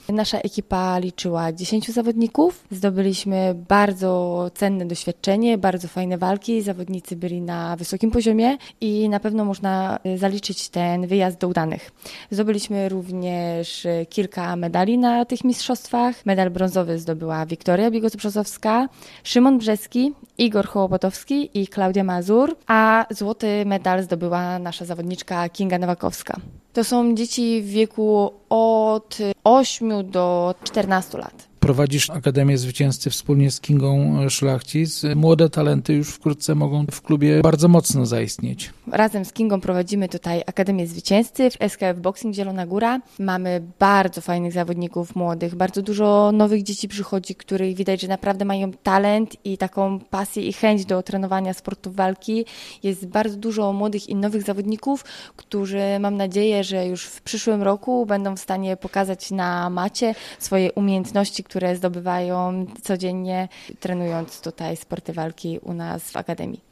Nasza ekipa liczyła 10 zawodników. Zdobyliśmy bardzo cenne doświadczenie, bardzo fajne walki. Zawodnicy byli na wysokim poziomie i na pewno można zaliczyć ten wyjazd do udanych. Zdobyliśmy również kilka medali na tych mistrzostwach. Medal brązowy zdobyła Wiktoria Biegos-Brzozowska, Szymon Brzeski, Igor Hołopotowski i Klaudia Mazur, a złoty medal zdobyła nasza zawodniczka Kinga Nowakowska. To są dzieci w wieku od 8 do 14 lat. Prowadzisz Akademię Zwycięzcy wspólnie z Kingą Szlachcic. Młode talenty już wkrótce mogą w klubie bardzo mocno zaistnieć. Razem z Kingą prowadzimy tutaj Akademię Zwycięzcy w SKF Boxing Zielona Góra. Mamy bardzo fajnych zawodników młodych, bardzo dużo nowych dzieci przychodzi, których widać, że naprawdę mają talent i taką pasję i chęć do trenowania sportów walki. Jest bardzo dużo młodych i nowych zawodników, którzy mam nadzieję, że już w przyszłym roku będą w stanie pokazać na macie swoje umiejętności, które zdobywają codziennie trenując tutaj sporty walki u nas w Akademii.